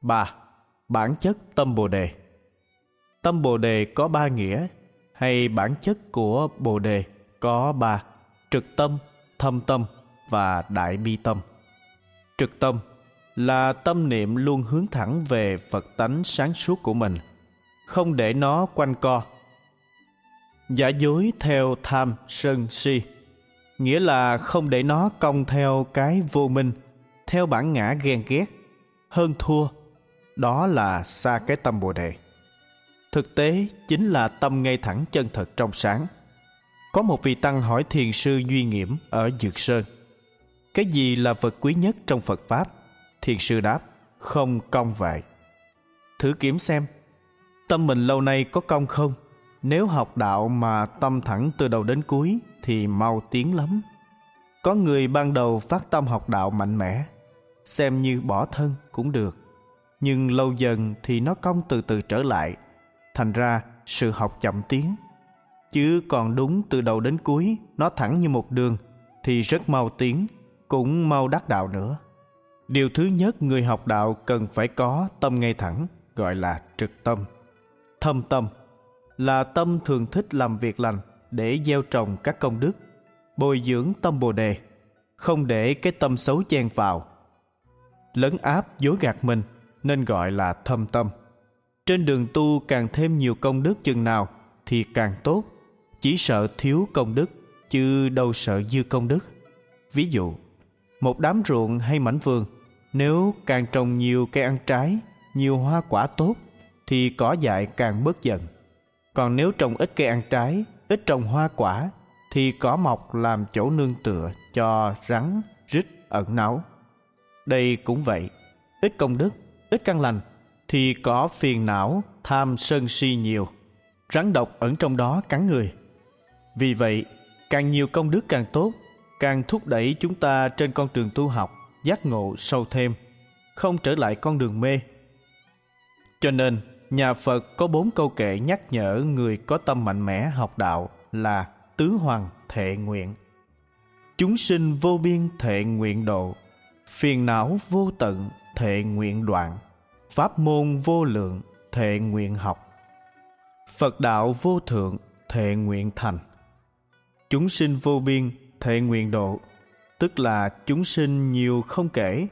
3. Bản chất tâm Bồ Đề. Tâm Bồ Đề có 3 nghĩa, hay bản chất của Bồ Đề có 3: trực tâm, thâm tâm và đại bi tâm. Trực tâm là tâm niệm luôn hướng thẳng về Phật tánh sáng suốt của mình, không để nó quanh co, giả dối theo tham sân si, nghĩa là không để nó cong theo cái vô minh, theo bản ngã ghen ghét, hơn thua. Đó là xa cái tâm Bồ Đề. Thực tế chính là tâm ngay thẳng chân thật trong sáng. Có một vị tăng hỏi thiền sư Duy Nghiễm ở Dược Sơn: cái gì là vật quý nhất trong Phật Pháp? Thiền sư đáp: không cong vậy. Thử kiểm xem, tâm mình lâu nay có cong không? Nếu học đạo mà tâm thẳng từ đầu đến cuối thì mau tiến lắm. Có người ban đầu phát tâm học đạo mạnh mẽ, xem như bỏ thân cũng được, nhưng lâu dần thì nó cong từ từ trở lại. Thành ra sự học chậm tiến. Chứ còn đúng từ đầu đến cuối nó thẳng như một đường thì rất mau tiến, cũng mau đắc đạo nữa. Điều thứ nhất người học đạo cần phải có tâm ngay thẳng, gọi là trực tâm. Thâm tâm là tâm thường thích làm việc lành để gieo trồng các công đức, bồi dưỡng tâm Bồ Đề, không để cái tâm xấu chen vào, lấn áp dối gạt mình, nên gọi là thâm tâm. Trên đường tu càng thêm nhiều công đức chừng nào thì càng tốt, chỉ sợ thiếu công đức chứ đâu sợ dư công đức. Ví dụ, một đám ruộng hay mảnh vườn, nếu càng trồng nhiều cây ăn trái, nhiều hoa quả tốt thì cỏ dại càng bớt dần. Còn nếu trồng ít cây ăn trái, ít trồng hoa quả thì cỏ mọc làm chỗ nương tựa cho rắn, rít ẩn náu. Đây cũng vậy, ít công đức, ít căn lành thì có phiền não, tham sân si nhiều, rắn độc ẩn trong đó cắn người. Vì vậy, càng nhiều công đức càng tốt, càng thúc đẩy chúng ta trên con đường tu học, giác ngộ sâu thêm, không trở lại con đường mê. Cho nên, nhà Phật có 4 câu kệ nhắc nhở người có tâm mạnh mẽ học đạo là tứ hoàng thệ nguyện. Chúng sinh vô biên thệ nguyện độ, phiền não vô tận thệ nguyện đoạn, pháp môn vô lượng thệ nguyện học, Phật đạo vô thượng thệ nguyện thành. Chúng sinh vô biên thệ nguyện độ, tức là chúng sinh nhiều không kể,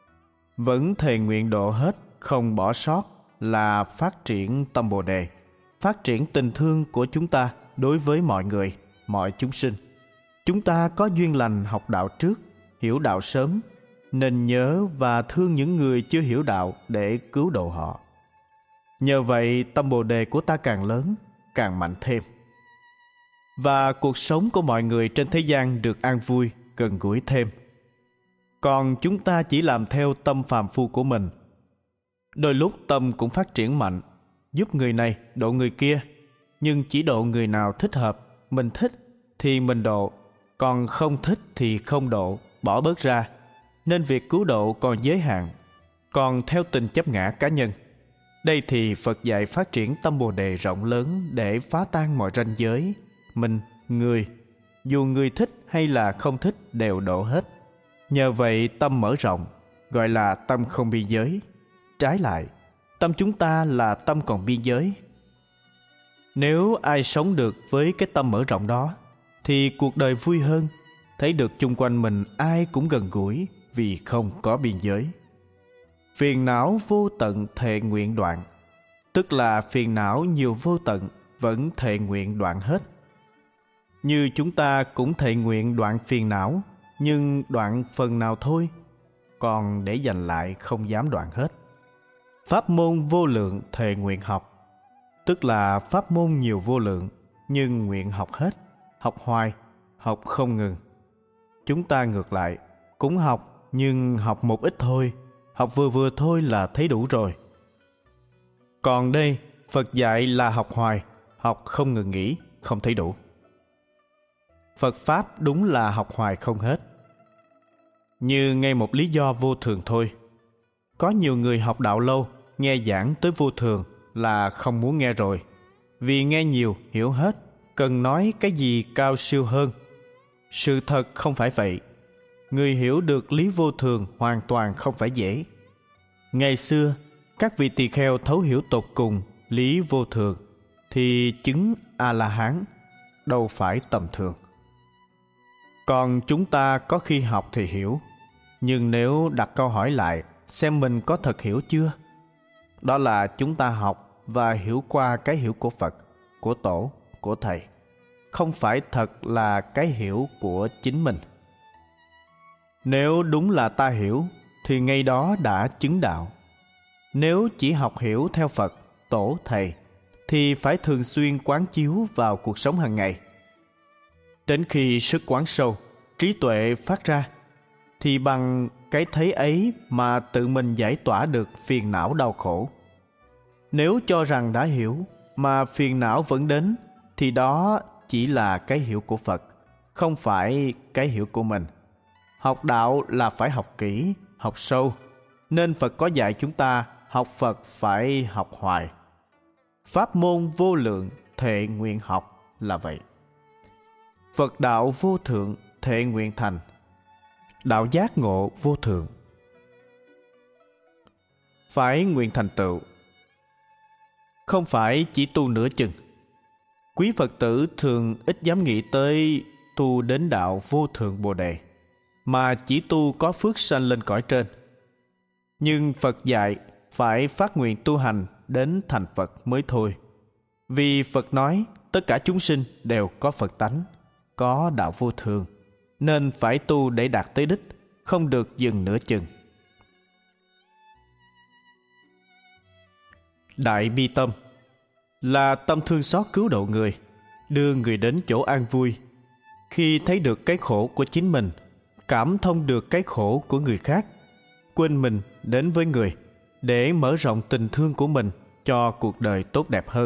vẫn thệ nguyện độ hết, không bỏ sót, là phát triển tâm Bồ Đề, phát triển tình thương của chúng ta đối với mọi người, mọi chúng sinh. Chúng ta có duyên lành học đạo trước, hiểu đạo sớm, nên nhớ và thương những người chưa hiểu đạo để cứu độ họ. Nhờ vậy tâm Bồ Đề của ta càng lớn, càng mạnh thêm, và cuộc sống của mọi người trên thế gian được an vui, gần gũi thêm. Còn chúng ta chỉ làm theo tâm phàm phu của mình. Đôi lúc tâm cũng phát triển mạnh, giúp người này độ người kia, nhưng chỉ độ người nào thích hợp, mình thích thì mình độ, còn không thích thì không độ, bỏ bớt ra. Nên việc cứu độ còn giới hạn, còn theo tình chấp ngã cá nhân. Đây thì Phật dạy phát triển tâm Bồ Đề rộng lớn để phá tan mọi ranh giới. Mình, người, dù người thích hay là không thích đều độ hết. Nhờ vậy tâm mở rộng, gọi là tâm không biên giới. Trái lại, tâm chúng ta là tâm còn biên giới. Nếu ai sống được với cái tâm mở rộng đó, thì cuộc đời vui hơn, thấy được chung quanh mình ai cũng gần gũi vì không có biên giới. Phiền não vô tận thệ nguyện đoạn, tức là phiền não nhiều vô tận vẫn thệ nguyện đoạn hết. Như chúng ta cũng thệ nguyện đoạn phiền não, nhưng đoạn phần nào thôi, còn để dành lại không dám đoạn hết. Pháp môn vô lượng thệ nguyện học, tức là pháp môn nhiều vô lượng, nhưng nguyện học hết, học hoài, học không ngừng. Chúng ta ngược lại, cũng học, nhưng học một ít thôi, học vừa vừa thôi là thấy đủ rồi. Còn đây, Phật dạy là học hoài, học không ngừng nghỉ, không thấy đủ. Phật Pháp đúng là học hoài không hết. Như ngay một lý do vô thường thôi. Có nhiều người học đạo lâu, nghe giảng tới vô thường là không muốn nghe rồi. Vì nghe nhiều, hiểu hết, cần nói cái gì cao siêu hơn. Sự thật không phải vậy. Người hiểu được lý vô thường hoàn toàn không phải dễ. Ngày xưa, các vị tỳ kheo thấu hiểu tột cùng lý vô thường thì chứng A-la-hán, đâu phải tầm thường. Còn chúng ta có khi học thì hiểu, nhưng nếu đặt câu hỏi lại xem mình có thật hiểu chưa, đó là chúng ta học và hiểu qua cái hiểu của Phật, của Tổ, của Thầy, không phải thật là cái hiểu của chính mình. Nếu đúng là ta hiểu thì ngay đó đã chứng đạo. Nếu chỉ học hiểu theo Phật, Tổ, Thầy thì phải thường xuyên quán chiếu vào cuộc sống hàng ngày. Đến khi sức quán sâu, trí tuệ phát ra, thì bằng cái thấy ấy mà tự mình giải tỏa được phiền não đau khổ. Nếu cho rằng đã hiểu mà phiền não vẫn đến, thì đó chỉ là cái hiểu của Phật, không phải cái hiểu của mình. Học đạo là phải học kỹ, học sâu, nên Phật có dạy chúng ta học Phật phải học hoài. Pháp môn vô lượng, thệ nguyện học là vậy. Phật đạo vô thượng, thệ nguyện thành. Đạo giác ngộ vô thượng, phải nguyện thành tựu. Không phải chỉ tu nửa chừng. Quý Phật tử thường ít dám nghĩ tới tu đến đạo vô thượng Bồ Đề, mà chỉ tu có phước sanh lên cõi trên. Nhưng Phật dạy phải phát nguyện tu hành đến thành Phật mới thôi. Vì Phật nói tất cả chúng sinh đều có Phật tánh, có đạo vô thường, nên phải tu để đạt tới đích, không được dừng nửa chừng. Đại bi tâm là tâm thương xót cứu độ người, đưa người đến chỗ an vui. Khi thấy được cái khổ của chính mình, cảm thông được cái khổ của người khác, quên mình đến với người, để mở rộng tình thương của mình cho cuộc đời tốt đẹp hơn.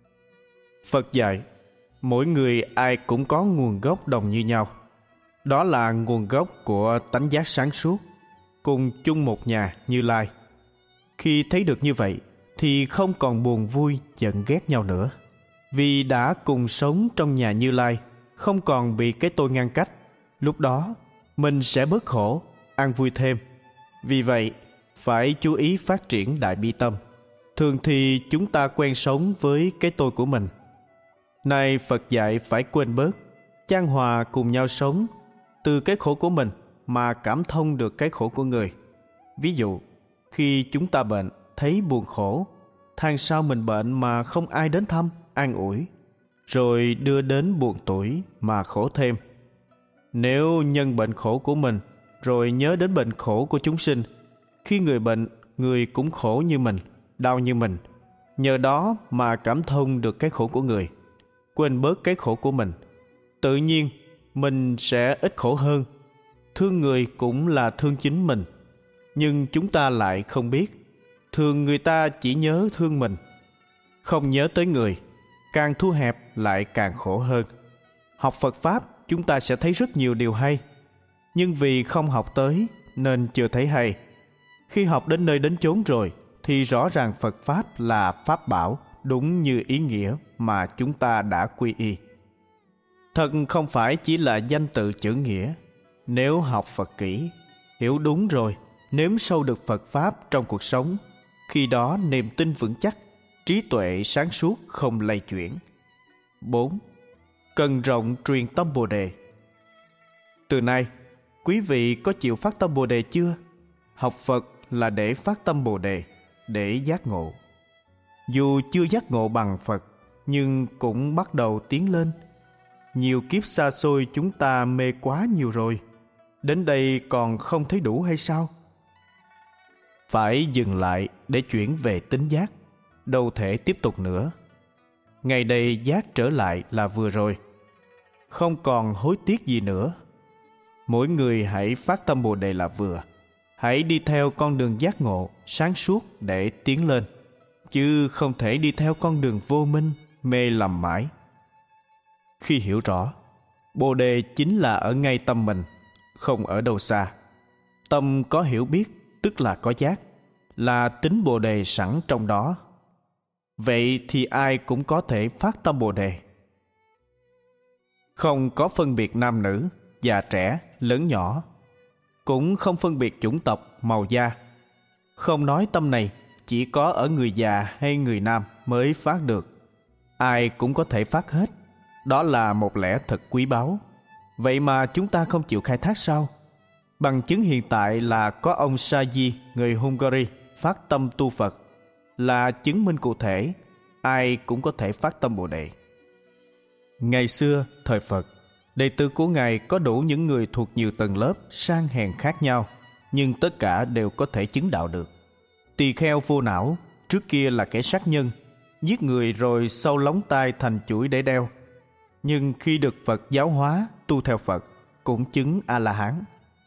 Phật dạy, mỗi người ai cũng có nguồn gốc đồng như nhau. Đó là nguồn gốc của tánh giác sáng suốt, cùng chung một nhà Như Lai. Khi thấy được như vậy, thì không còn buồn vui giận ghét nhau nữa. Vì đã cùng sống trong nhà Như Lai, không còn bị cái tôi ngăn cách. Lúc đó, mình sẽ bớt khổ, an vui thêm. Vì vậy, phải chú ý phát triển đại bi tâm. Thường thì chúng ta quen sống với cái tôi của mình. Nay Phật dạy phải quên bớt, chan hòa cùng nhau sống, từ cái khổ của mình mà cảm thông được cái khổ của người. Ví dụ, khi chúng ta bệnh, thấy buồn khổ, than sao mình bệnh mà không ai đến thăm, an ủi, rồi đưa đến buồn tủi mà khổ thêm. Nếu nhân bệnh khổ của mình, rồi nhớ đến bệnh khổ của chúng sinh, khi người bệnh, người cũng khổ như mình, đau như mình, nhờ đó mà cảm thông được cái khổ của người, quên bớt cái khổ của mình, tự nhiên mình sẽ ít khổ hơn. Thương người cũng là thương chính mình, nhưng chúng ta lại không biết. Thường người ta chỉ nhớ thương mình, không nhớ tới người, càng thu hẹp lại càng khổ hơn. Học Phật Pháp chúng ta sẽ thấy rất nhiều điều hay, nhưng vì không học tới nên chưa thấy hay. Khi học đến nơi đến chốn rồi thì rõ ràng Phật Pháp là Pháp bảo, đúng như ý nghĩa mà chúng ta đã quy y. Thật không phải chỉ là danh tự chữ nghĩa. Nếu học Phật kỹ, hiểu đúng rồi, nếm sâu được Phật Pháp trong cuộc sống, khi đó niềm tin vững chắc, trí tuệ sáng suốt không lay chuyển. 4. Cần rộng truyền tâm Bồ Đề. Từ nay, quý vị có chịu phát tâm Bồ Đề chưa? Học Phật là để phát tâm Bồ Đề, để giác ngộ. Dù chưa giác ngộ bằng Phật, nhưng cũng bắt đầu tiến lên. Nhiều kiếp xa xôi chúng ta mê quá nhiều rồi. Đến đây còn không thấy đủ hay sao? Phải dừng lại để chuyển về tính giác, đâu thể tiếp tục nữa. Ngày đây giác trở lại là vừa rồi, không còn hối tiếc gì nữa. Mỗi người hãy phát tâm Bồ Đề là vừa. Hãy đi theo con đường giác ngộ, sáng suốt để tiến lên, chứ không thể đi theo con đường vô minh, mê lầm mãi. Khi hiểu rõ, Bồ Đề chính là ở ngay tâm mình, không ở đâu xa. Tâm có hiểu biết, tức là có giác, là tính Bồ Đề sẵn trong đó. Vậy thì ai cũng có thể phát tâm Bồ Đề. Không có phân biệt nam nữ, già trẻ, lớn nhỏ, cũng không phân biệt chủng tộc, màu da. Không nói tâm này chỉ có ở người già hay người nam mới phát được. Ai cũng có thể phát hết. Đó là một lẽ thật quý báu. Vậy mà chúng ta không chịu khai thác sao? Bằng chứng hiện tại là có ông Saji, người Hungary, phát tâm tu Phật, là chứng minh cụ thể ai cũng có thể phát tâm Bồ Đề. Ngày xưa, thời Phật, đệ tử của Ngài có đủ những người thuộc nhiều tầng lớp sang hèn khác nhau, nhưng tất cả đều có thể chứng đạo được. Tỳ kheo vô não, trước kia là kẻ sát nhân, giết người rồi sâu lóng tai thành chuỗi để đeo. Nhưng khi được Phật giáo hóa, tu theo Phật, cũng chứng A-la-hán.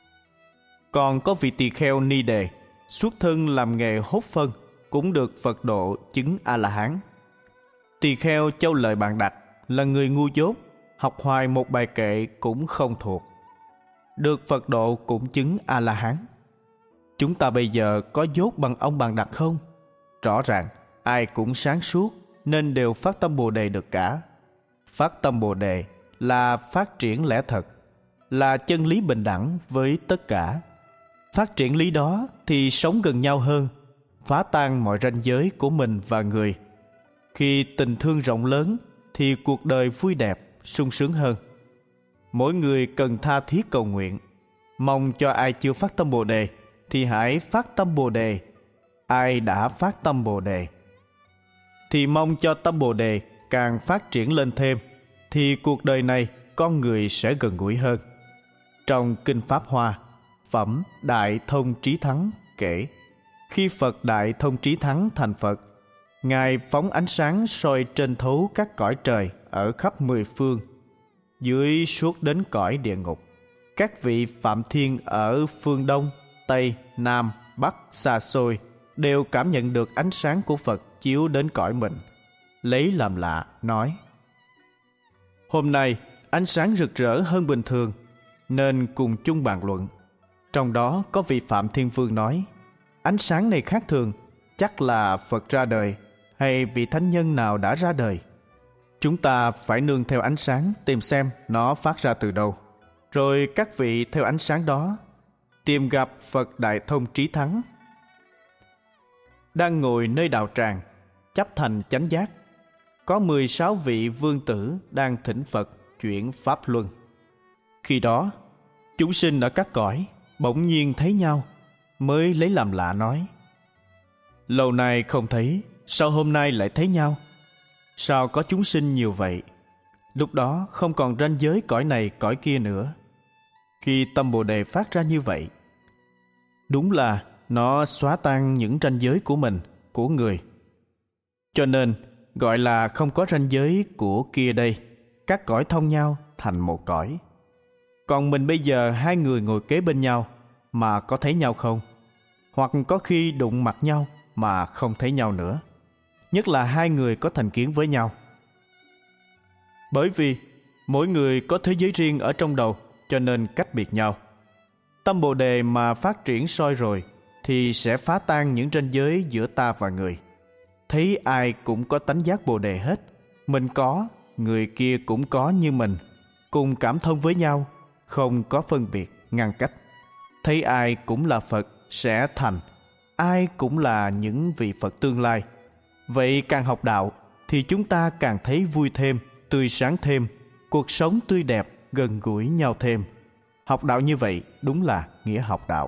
Còn có vị tỳ kheo Ni Đề, xuất thân làm nghề hốt phân, cũng được Phật độ chứng A-la-hán. Tỳ kheo Châu Lợi Bạn Đặc là người ngu dốt, học hoài một bài kệ cũng không thuộc, được Phật độ cũng chứng A-la-hán. Chúng ta bây giờ có dốt bằng ông Bạn Đặc không? Rõ ràng ai cũng sáng suốt nên đều phát tâm Bồ Đề được cả. Phát tâm Bồ Đề là phát triển lẽ thật, là chân lý bình đẳng với tất cả. Phát triển lý đó thì sống gần nhau hơn, phá tan mọi ranh giới của mình và người. Khi tình thương rộng lớn thì cuộc đời vui đẹp, sung sướng hơn. Mỗi người cần tha thiết cầu nguyện, mong cho ai chưa phát tâm Bồ Đề thì hãy phát tâm Bồ Đề. Ai đã phát tâm Bồ Đề thì mong cho tâm Bồ Đề càng phát triển lên thêm, thì cuộc đời này con người sẽ gần gũi hơn. Trong Kinh Pháp Hoa, Phẩm Đại Thông Trí Thắng kể, khi Phật Đại Thông Trí Thắng thành Phật, Ngài phóng ánh sáng soi trên thấu các cõi trời ở khắp 10 phương, dưới suốt đến cõi địa ngục. Các vị Phạm Thiên ở phương Đông, Tây, Nam, Bắc xa xôi đều cảm nhận được ánh sáng của Phật chiếu đến cõi mình, lấy làm lạ, nói: hôm nay ánh sáng rực rỡ hơn bình thường, nên cùng chung bàn luận. Trong đó có vị Phạm Thiên Vương nói: ánh sáng này khác thường, chắc là Phật ra đời hay vị thánh nhân nào đã ra đời. Chúng ta phải nương theo ánh sáng tìm xem nó phát ra từ đâu. Rồi các vị theo ánh sáng đó tìm gặp Phật Đại Thông Trí Thắng, đang ngồi nơi đạo tràng chắp thành chánh giác. Có 16 vị vương tử đang thỉnh Phật chuyển pháp luân. Khi đó chúng sinh ở các cõi bỗng nhiên thấy nhau, mới lấy làm lạ nói: lâu nay không thấy, sao hôm nay lại thấy nhau? Sao có chúng sinh nhiều vậy? Lúc đó không còn ranh giới cõi này cõi kia nữa. Khi tâm Bồ Đề phát ra như vậy, đúng là nó xóa tan những ranh giới của mình, của người. Cho nên gọi là không có ranh giới của kia đây, các cõi thông nhau thành một cõi. Còn mình bây giờ hai người ngồi kế bên nhau mà có thấy nhau không? Hoặc có khi đụng mặt nhau mà không thấy nhau nữa. Nhất là hai người có thành kiến với nhau. Bởi vì mỗi người có thế giới riêng ở trong đầu, cho nên cách biệt nhau. Tâm Bồ Đề mà phát triển soi rồi thì sẽ phá tan những ranh giới giữa ta và người. Thấy ai cũng có tánh giác Bồ Đề hết, mình có, người kia cũng có như mình, cùng cảm thông với nhau, không có phân biệt, ngăn cách. Thấy ai cũng là Phật sẽ thành, ai cũng là những vị Phật tương lai. Vậy càng học đạo thì chúng ta càng thấy vui thêm, tươi sáng thêm, cuộc sống tươi đẹp, gần gũi nhau thêm. Học đạo như vậy đúng là nghĩa học đạo.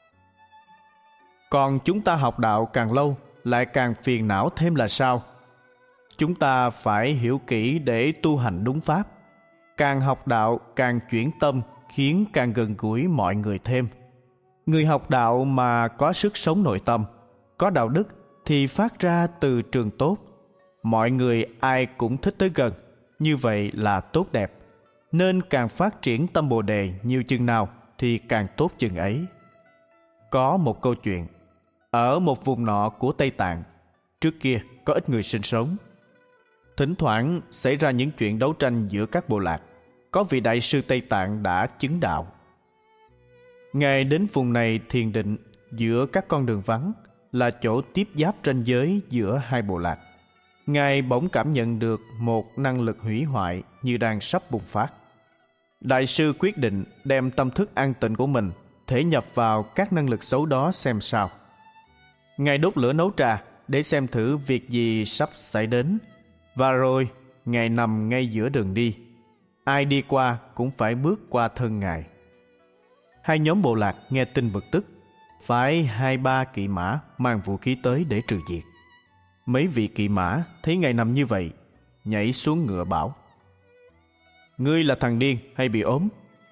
Còn chúng ta học đạo càng lâu lại càng phiền não thêm là sao? Chúng ta phải hiểu kỹ để tu hành đúng pháp. Càng học đạo càng chuyển tâm, khiến càng gần gũi mọi người thêm. Người học đạo mà có sức sống nội tâm, có đạo đức thì phát ra từ trường tốt. Mọi người ai cũng thích tới gần, như vậy là tốt đẹp. Nên càng phát triển tâm Bồ Đề nhiều chừng nào thì càng tốt chừng ấy. Có một câu chuyện, ở một vùng nọ của Tây Tạng, trước kia có ít người sinh sống. Thỉnh thoảng xảy ra những chuyện đấu tranh giữa các bộ lạc. Có vị đại sư Tây Tạng đã chứng đạo. Ngài đến vùng này thiền định giữa các con đường vắng, là chỗ tiếp giáp ranh giới giữa hai bộ lạc. Ngài bỗng cảm nhận được một năng lực hủy hoại như đang sắp bùng phát. Đại sư quyết định đem tâm thức an tịnh của mình thể nhập vào các năng lực xấu đó xem sao. Ngài đốt lửa nấu trà để xem thử việc gì sắp xảy đến, và rồi Ngài nằm ngay giữa đường đi. Ai đi qua cũng phải bước qua thân Ngài. Hai nhóm bộ lạc nghe tin bực tức, phái 2-3 kỵ mã mang vũ khí tới để trừ diệt. Mấy vị kỵ mã thấy Ngài nằm như vậy, nhảy xuống ngựa bảo: Ngươi là thằng điên hay bị ốm?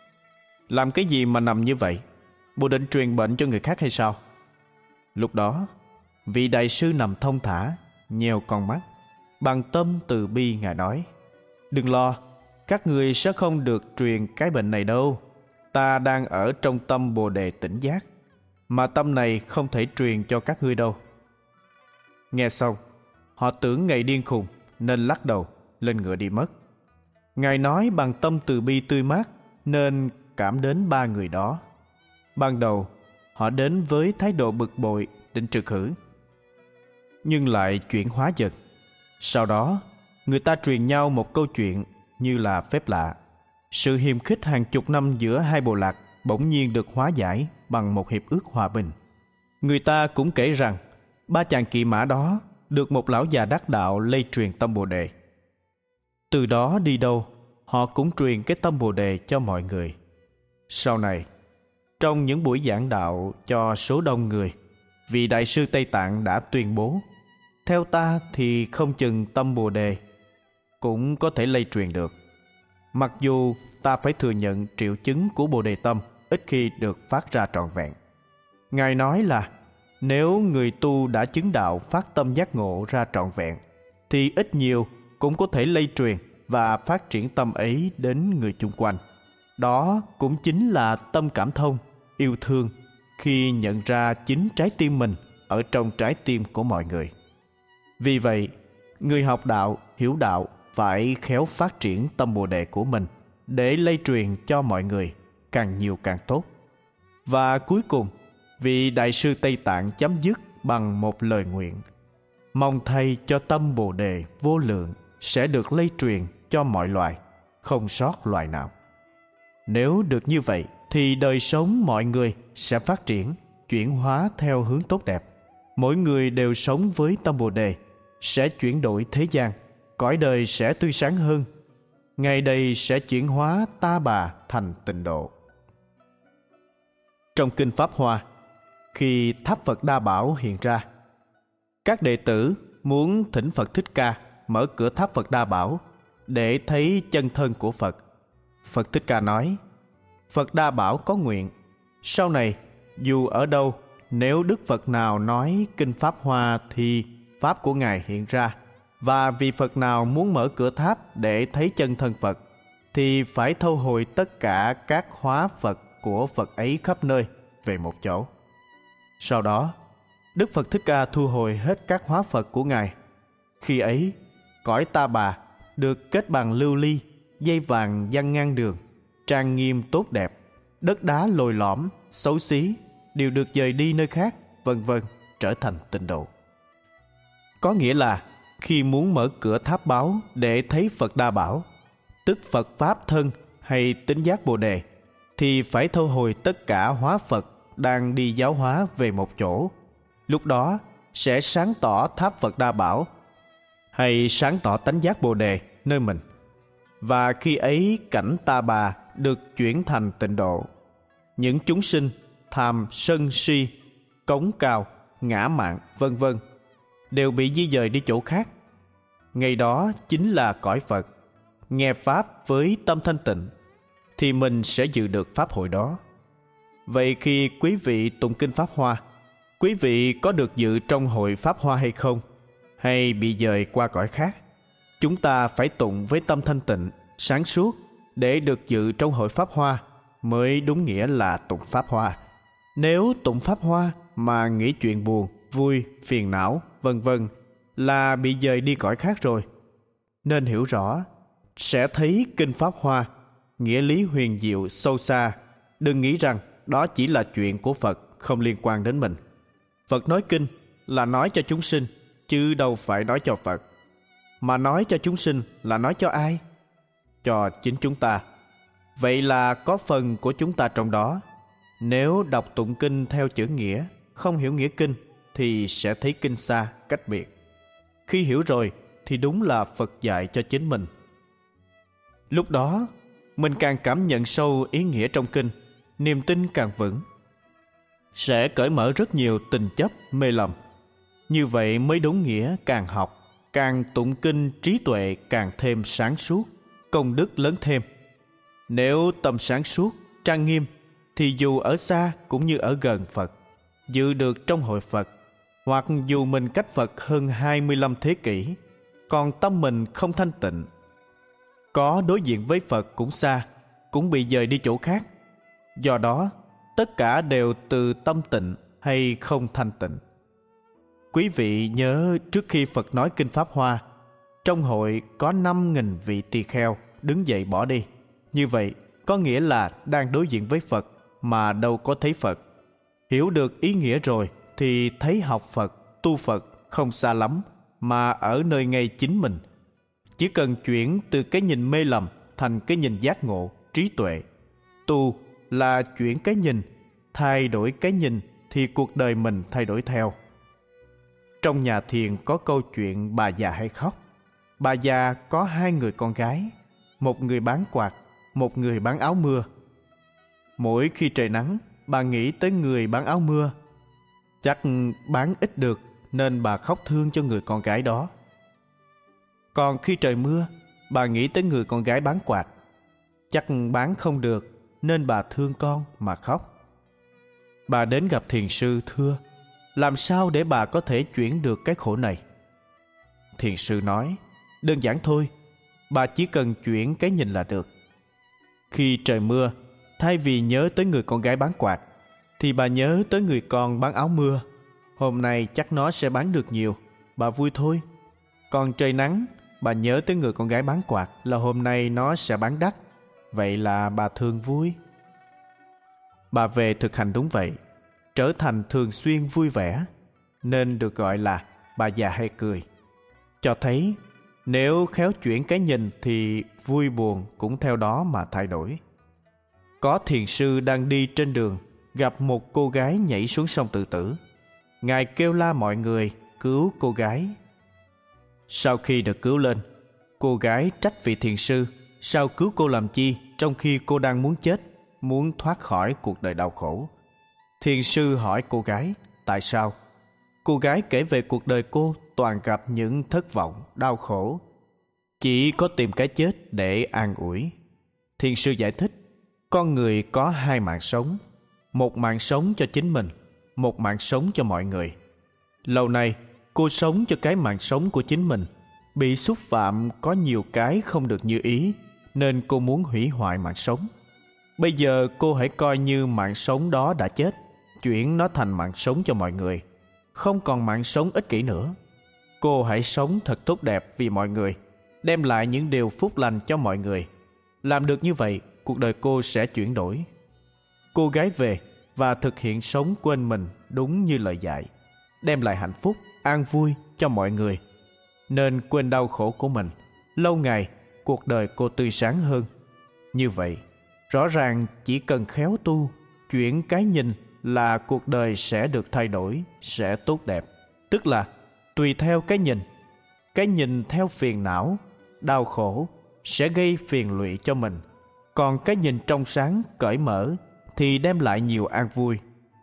Làm cái gì mà nằm như vậy? Bộ định truyền bệnh cho người khác hay sao? Lúc đó, vị đại sư nằm thong thả, nheo con mắt, bằng tâm từ bi Ngài nói: Đừng lo, các ngươi sẽ không được truyền cái bệnh này đâu. Ta đang ở trong tâm Bồ Đề tỉnh giác, mà tâm này không thể truyền cho các ngươi đâu. Nghe xong, họ tưởng Ngài điên khùng nên lắc đầu lên ngựa đi mất. Ngài nói bằng tâm từ bi tươi mát nên cảm đến 3 người đó. Ban đầu, họ đến với thái độ bực bội định trừ khử, nhưng lại chuyển hóa dần. Sau đó, người ta truyền nhau một câu chuyện như là phép lạ. Sự hiềm khích hàng chục năm giữa hai bộ lạc bỗng nhiên được hóa giải bằng một hiệp ước hòa bình. Người ta cũng kể rằng 3 chàng kỵ mã đó được một lão già đắc đạo lây truyền tâm Bồ Đề. Từ đó đi đâu, họ cũng truyền cái tâm Bồ Đề cho mọi người. Sau này, trong những buổi giảng đạo cho số đông người, vị đại sư Tây Tạng đã tuyên bố: Theo ta thì không chừng tâm Bồ Đề cũng có thể lây truyền được. Mặc dù ta phải thừa nhận triệu chứng của Bồ Đề tâm ít khi được phát ra trọn vẹn. Ngài nói là nếu người tu đã chứng đạo phát tâm giác ngộ ra trọn vẹn, thì ít nhiều cũng có thể lây truyền và phát triển tâm ấy đến người chung quanh. Đó cũng chính là tâm cảm thông, yêu thương, khi nhận ra chính trái tim mình ở trong trái tim của mọi người. Vì vậy, người học đạo, hiểu đạo phải khéo phát triển tâm Bồ Đề của mình để lây truyền cho mọi người, càng nhiều càng tốt. Và cuối cùng, vị đại sư Tây Tạng chấm dứt bằng một lời nguyện: Mong thay cho tâm Bồ Đề vô lượng sẽ được lây truyền cho mọi loài, không sót loài nào. Nếu được như vậy, thì đời sống mọi người sẽ phát triển, chuyển hóa theo hướng tốt đẹp. Mỗi người đều sống với tâm Bồ Đề, sẽ chuyển đổi thế gian, cõi đời sẽ tươi sáng hơn. Ngày đây sẽ chuyển hóa ta bà thành tịnh độ. Trong Kinh Pháp Hoa, khi tháp Phật Đa Bảo hiện ra, các đệ tử muốn thỉnh Phật Thích Ca mở cửa tháp Phật Đa Bảo để thấy chân thân của Phật. Phật Thích Ca nói: Phật Đa Bảo có nguyện, sau này dù ở đâu, nếu Đức Phật nào nói Kinh Pháp Hoa thì Pháp của Ngài hiện ra. Và vì Phật nào muốn mở cửa tháp để thấy chân thân Phật, thì phải thâu hồi tất cả các hóa Phật của Phật ấy khắp nơi về một chỗ. Sau đó, Đức Phật Thích Ca thu hồi hết các hóa Phật của Ngài. Khi ấy, cõi ta bà được kết bằng lưu ly, dây vàng giăng ngang đường, trang nghiêm tốt đẹp, đất đá lồi lõm, xấu xí đều được dời đi nơi khác, vân vân, trở thành tịnh độ. Có nghĩa là khi muốn mở cửa tháp báo để thấy Phật Đa Bảo, tức Phật Pháp thân hay tính giác Bồ Đề, thì phải thu hồi tất cả hóa Phật đang đi giáo hóa về một chỗ. Lúc đó sẽ sáng tỏ tháp Phật Đa Bảo hay sáng tỏ tánh giác Bồ Đề nơi mình. Và khi ấy cảnh ta bà được chuyển thành tịnh độ. Những chúng sinh tham sân si, cống cao, ngã mạn, vân vân đều bị di dời đi chỗ khác. Ngày đó chính là cõi Phật. Nghe Pháp với tâm thanh tịnh thì mình sẽ dự được Pháp hội đó. Vậy khi quý vị tụng Kinh Pháp Hoa, quý vị có được dự trong hội Pháp Hoa hay không? Hay bị dời qua cõi khác? Chúng ta phải tụng với tâm thanh tịnh, sáng suốt để được dự trong hội Pháp Hoa mới đúng nghĩa là tụng Pháp Hoa. Nếu tụng Pháp Hoa mà nghĩ chuyện buồn, vui, phiền não, vân vân là bị dời đi cõi khác rồi. Nên hiểu rõ, sẽ thấy Kinh Pháp Hoa, nghĩa lý huyền diệu sâu xa. Đừng nghĩ rằng đó chỉ là chuyện của Phật, không liên quan đến mình. Phật nói kinh là nói cho chúng sinh, chứ đâu phải nói cho Phật. Mà nói cho chúng sinh là nói cho ai? Cho chính chúng ta. Vậy là có phần của chúng ta trong đó. Nếu đọc tụng kinh theo chữ nghĩa, không hiểu nghĩa kinh, thì sẽ thấy kinh xa, cách biệt. Khi hiểu rồi thì đúng là Phật dạy cho chính mình. Lúc đó, mình càng cảm nhận sâu ý nghĩa trong kinh, niềm tin càng vững. Sẽ cởi mở rất nhiều tình chấp, mê lầm. Như vậy mới đúng nghĩa càng học, càng tụng kinh trí tuệ càng thêm sáng suốt, công đức lớn thêm. Nếu tâm sáng suốt, trang nghiêm, thì dù ở xa cũng như ở gần Phật, dự được trong hội Phật, hoặc dù mình cách Phật hơn 25 thế kỷ, còn tâm mình không thanh tịnh, có đối diện với Phật cũng xa, cũng bị dời đi chỗ khác. Do đó, tất cả đều từ tâm tịnh hay không thanh tịnh. Quý vị nhớ trước khi Phật nói kinh Pháp Hoa, trong hội có 5.000 vị tỳ kheo đứng dậy bỏ đi. Như vậy, có nghĩa là đang đối diện với Phật mà đâu có thấy Phật. Hiểu được ý nghĩa rồi thì thấy học Phật, tu Phật không xa lắm, mà ở nơi ngay chính mình. Chỉ cần chuyển từ cái nhìn mê lầm thành cái nhìn giác ngộ, trí tuệ. Tu là chuyển cái nhìn, thay đổi cái nhìn thì cuộc đời mình thay đổi theo. Trong nhà thiền có câu chuyện bà già hay khóc. Bà già có 2 người con gái, một người bán quạt, một người bán áo mưa. Mỗi khi trời nắng, bà nghĩ tới người bán áo mưa. Chắc bán ít được nên bà khóc thương cho người con gái đó. Còn khi trời mưa, bà nghĩ tới người con gái bán quạt. Chắc bán không được nên bà thương con mà khóc. Bà đến gặp thiền sư thưa: làm sao để bà có thể chuyển được cái khổ này? Thiền sư nói: đơn giản thôi, bà chỉ cần chuyển cái nhìn là được. Khi trời mưa, thay vì nhớ tới người con gái bán quạt, thì bà nhớ tới người con bán áo mưa. Hôm nay chắc nó sẽ bán được nhiều, bà vui thôi. Còn trời nắng, bà nhớ tới người con gái bán quạt là hôm nay nó sẽ bán đắt. Vậy là bà thương vui. Bà về thực hành đúng vậy, trở thành thường xuyên vui vẻ, nên được gọi là bà già hay cười. Cho thấy nếu khéo chuyển cái nhìn thì vui buồn cũng theo đó mà thay đổi. Có thiền sư đang đi trên đường, gặp một cô gái nhảy xuống sông tự tử. Ngài kêu la mọi người cứu cô gái. Sau khi được cứu lên, cô gái trách vị thiền sư sao cứu cô làm chi, trong khi cô đang muốn chết, muốn thoát khỏi cuộc đời đau khổ. Thiền sư hỏi cô gái tại sao. Cô gái kể về cuộc đời cô toàn gặp những thất vọng, đau khổ, chỉ có tìm cái chết để an ủi. Thiền sư giải thích: con người có 2 mạng sống, một mạng sống cho chính mình, một mạng sống cho mọi người. Lâu nay cô sống cho cái mạng sống của chính mình, bị xúc phạm có nhiều cái không được như ý, nên cô muốn hủy hoại mạng sống. Bây giờ cô hãy coi như mạng sống đó đã chết, chuyển nó thành mạng sống cho mọi người, không còn mạng sống ích kỷ nữa. Cô hãy sống thật tốt đẹp vì mọi người, đem lại những điều phúc lành cho mọi người. Làm được như vậy, cuộc đời cô sẽ chuyển đổi. Cô gái về và thực hiện sống quên mình đúng như lời dạy, đem lại hạnh phúc, an vui cho mọi người, nên quên đau khổ của mình. Lâu ngày, cuộc đời cô tươi sáng hơn. Như vậy, rõ ràng chỉ cần khéo tu, chuyển cái nhìn là cuộc đời sẽ được thay đổi, sẽ tốt đẹp. Tức là tùy theo cái nhìn. Cái nhìn theo phiền não, đau khổ sẽ gây phiền lụy cho mình. Còn cái nhìn trong sáng, cởi mở thì đem lại nhiều an vui.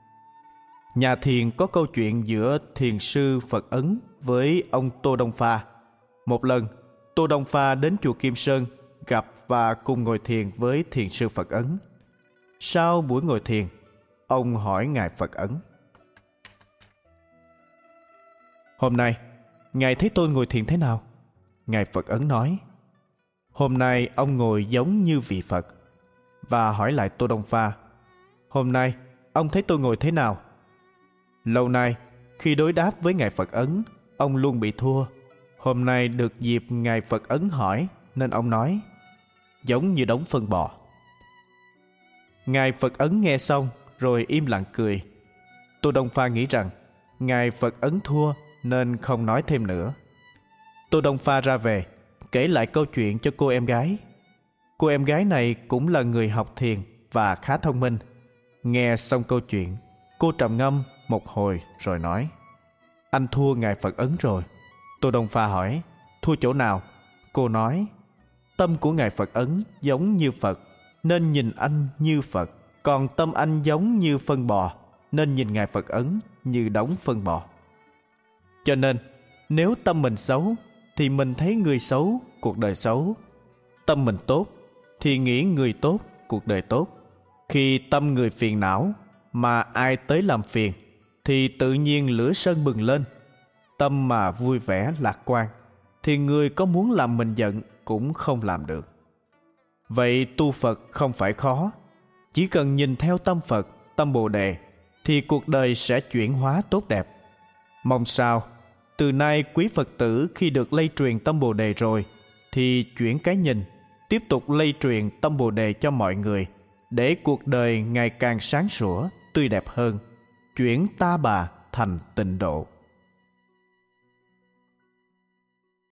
Nhà thiền có câu chuyện giữa thiền sư Phật Ấn với ông Tô Đông Pha. Một lần, Tô Đông Pha đến chùa Kim Sơn gặp và cùng ngồi thiền với thiền sư Phật Ấn. Sau buổi ngồi thiền, ông hỏi ngài Phật Ấn: hôm nay ngài thấy tôi ngồi thiền thế nào? Ngài Phật Ấn nói: hôm nay ông ngồi giống như vị Phật. Và hỏi lại Tô Đông Pha: hôm nay ông thấy tôi ngồi thế nào? Lâu nay khi đối đáp với ngài Phật Ấn, ông luôn bị thua. Hôm nay được dịp ngài Phật Ấn hỏi, nên ông nói: giống như đống phân bò. Ngài Phật Ấn nghe xong rồi im lặng cười. Tô Đông Pha nghĩ rằng ngài Phật Ấn thua nên không nói thêm nữa. Tô Đông Pha ra về, kể lại câu chuyện cho cô em gái. Cô em gái này cũng là người học thiền và khá thông minh. Nghe xong câu chuyện, cô trầm ngâm một hồi rồi nói: Anh thua Ngài Phật Ấn rồi. Tô Đông Pha hỏi: Thua chỗ nào? Cô nói: Tâm của Ngài Phật Ấn giống như Phật, nên nhìn anh như Phật. Còn tâm anh giống như phân bò, nên nhìn Ngài Phật Ấn như đống phân bò. Cho nên, nếu tâm mình xấu, thì mình thấy người xấu, cuộc đời xấu. Tâm mình tốt, thì nghĩ người tốt, cuộc đời tốt. Khi tâm người phiền não, mà ai tới làm phiền, thì tự nhiên lửa sân bừng lên. Tâm mà vui vẻ lạc quan, thì người có muốn làm mình giận cũng không làm được. Vậy tu Phật không phải khó. Chỉ cần nhìn theo tâm Phật, tâm Bồ Đề, thì cuộc đời sẽ chuyển hóa tốt đẹp. Mong sao từ nay quý Phật tử khi được lây truyền tâm Bồ Đề rồi, thì chuyển cái nhìn, tiếp tục lây truyền tâm Bồ Đề cho mọi người, để cuộc đời ngày càng sáng sủa, tươi đẹp hơn, chuyển ta bà thành tịnh độ.